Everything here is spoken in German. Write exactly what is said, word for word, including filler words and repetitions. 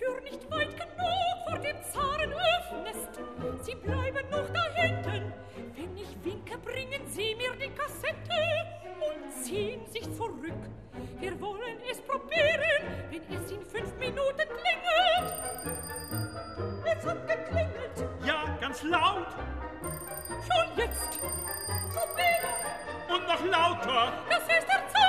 Tür nicht weit genug vor dem Zaren öffnest. Sie bleiben noch da hinten. Wenn ich winke, bringen Sie mir die Kassette und ziehen sich zurück. Wir wollen es probieren, wenn es in fünf Minuten klingelt. Es hat geklingelt. Ja, ganz laut. Schon jetzt. So wieder. Und noch lauter. Das ist der Zahn.